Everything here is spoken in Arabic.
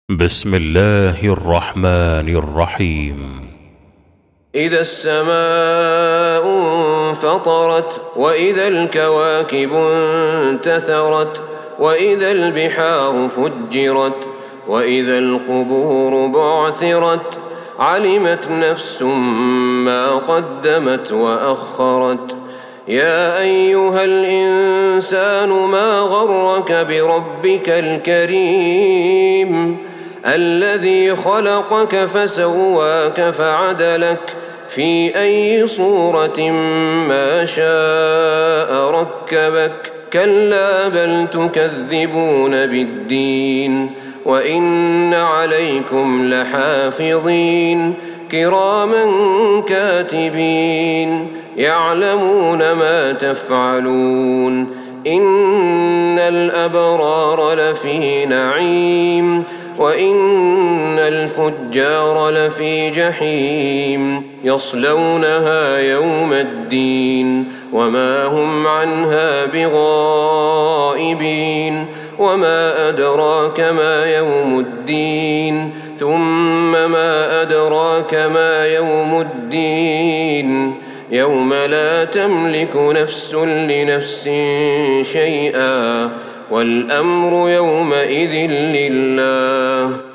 بسم الله الرحمن الرحيم. إذا السماء انفطرت وإذا الكواكب انتثرت وإذا البحار فجرت وإذا القبور بعثرت علمت نفس ما قدمت وأخرت. يا أيها الإنسان ما غرك بربك الكريم الذي خلقك فسواك فعدلك في أي صورة ما شاء ركبك. كلا بل تكذبون بالدين وإن عليكم لحافظين كراما كاتبين يعلمون ما تفعلون. إن الأبرار لفي نعيم وإن الفجار لفي جحيم يصلونها يوم الدين وما هم عنها بغائبين. وما أدراك ما يوم الدين ثم ما أدراك ما يوم الدين يوم لا تملك نفس لنفس شيئا والأمر يومئذ لله.